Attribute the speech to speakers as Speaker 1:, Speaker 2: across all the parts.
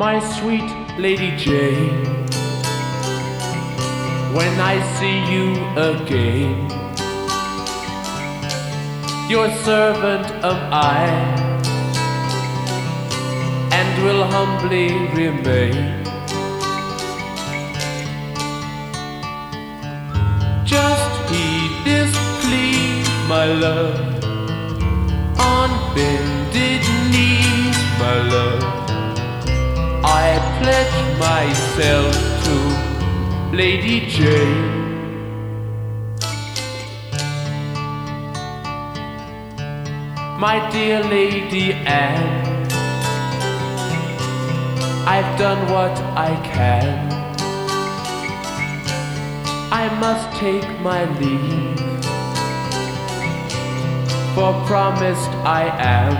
Speaker 1: My sweet Lady Jane, when I see you again, your servant am I, and will humbly remain. Just heed this plea, my love, on bended knees, my love. I pledge myself to Lady Jane. My dear Lady Anne, I've done what I can. I must take my leave, for promised I am.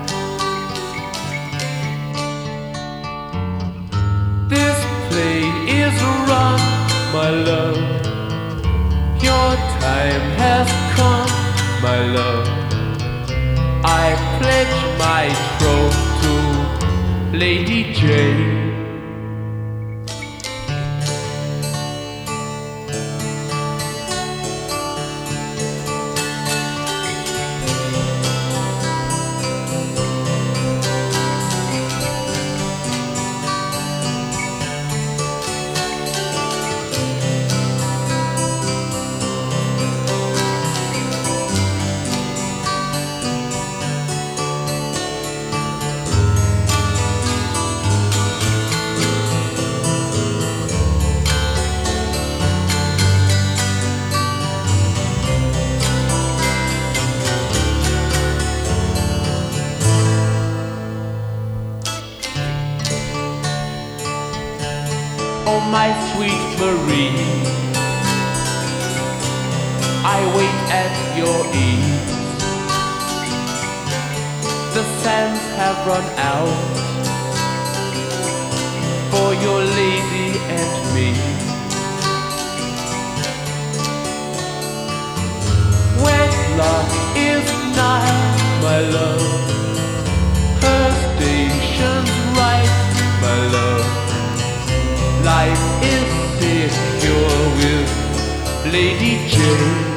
Speaker 1: This play is run, my love. Your time has come, my love. I pledge my troth to Lady Jane. Oh, my sweet Marie, I wait at your ease. The sands have run out for your lady and me. Wedlock is nigh, my love. Her station's right, my love. Life is secure with Lady Jane.